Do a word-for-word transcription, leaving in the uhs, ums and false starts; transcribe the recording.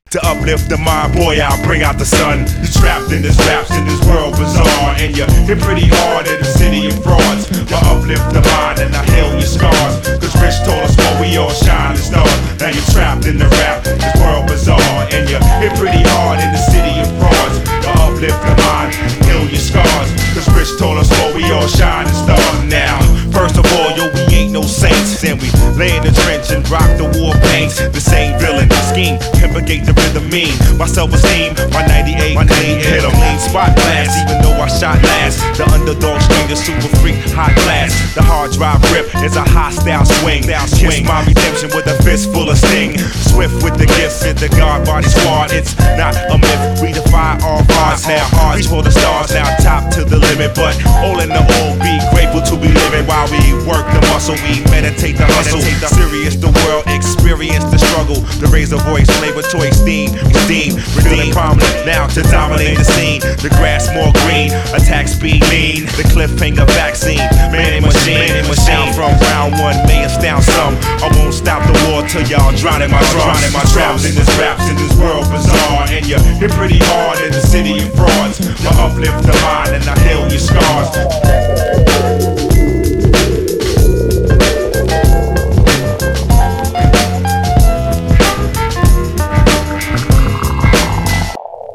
To uplift the mind, boy, I'll bring out the sun. You're trapped in this raps, in this world bizarre, and you hit pretty hard in the city of frauds. To uplift the mind and I heal your scars, cause Rich told us what we all shine and stars. Now you're trapped in the rap, this world bizarre, and you hit pretty hard in the city of frauds. To uplift the mind, heal your scars, cause Rich told us what we all shine and stars. Now, first of all, yo, we ain't no saints, and we lay in the trench and rock the war paints. The same villain, scheme, propagate the rhythm mean. My self-esteem, my ninety-eight, my ninety-eight hit a lean spot blast, even though I shot last. The underdog string, the super freak, hot glass. The hard drive rip is a hostile swing. Kiss my redemption with a fist full of sting. Swift with the gifts in the guard body squad. It's not a myth, we defy all odds now. Reach for the stars now, top to the limit. But all in the all, be grateful to be living while we work the muscle. We meditate the hustle. Serious the world, experience the struggle. To raise a voice, labor to esteem, redeem, redeem, prominent now to dominate the scene. The grass more green, attack speed lean. The cliffhanger vaccine, man and machine, man and machine. From round one may astound some. I won't stop the war till y'all drown in my drums. Drowning my drums in this raps in this world bizarre, and you hit pretty